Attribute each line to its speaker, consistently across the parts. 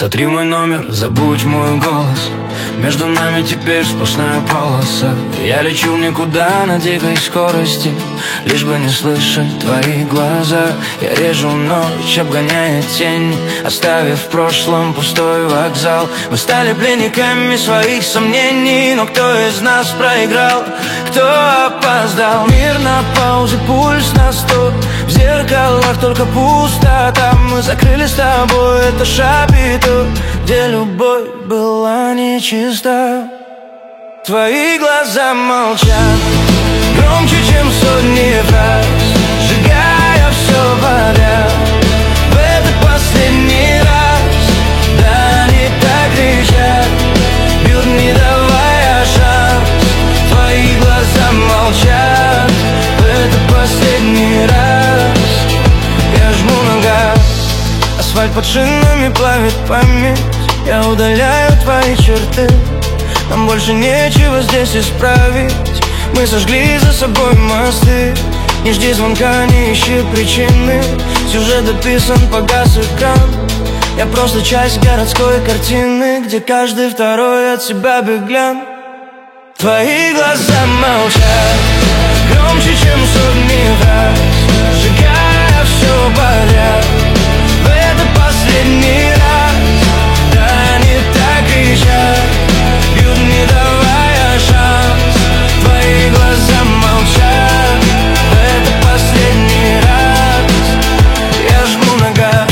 Speaker 1: Сотри мой номер, забудь мой голос. Между нами теперь сплошная полоса. Я лечу в никуда на дикой скорости, лишь бы не слышать твои глаза. Я режу ночь, обгоняя тень, оставив в прошлом пустой вокзал. Мы стали пленниками своих сомнений, но кто из нас проиграл, кто опоздал? Мир на паузе, пульс на 100, в зеркалах только пустота. Мы закрыли с тобой это шапито, где любовь была нечиста. Твои глаза молчат громче, чем сотни фраз, сжигая все подряд. В этот последний раз, да, они так кричат, бьют, не давая шанс. Твои глаза молчат, в этот последний раз. Я жму на газ, асфальт под шинами плавит память. Я удаляю твои черты, нам больше нечего здесь исправить. Мы сожгли за собой мосты. Не жди звонка, не ищи причины. Сюжет дописан, погас экран. Я просто часть городской картины, где каждый второй от себя беглян. Твои глаза молчат громче, чем сотни фраз, сжигая все подряд. В этот последний раз, да, они так кричат, бьют, не давая шанс. Твои глаза молчат, это последний раз. Я жму на газ.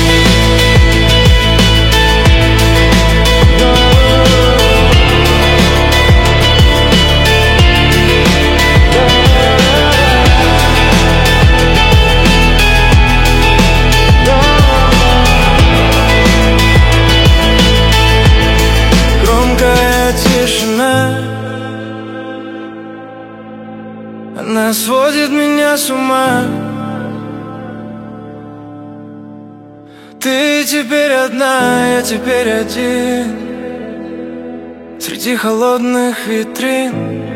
Speaker 1: Громкая тишина, она сводит меня с ума. Ты теперь одна, я теперь один, среди холодных витрин.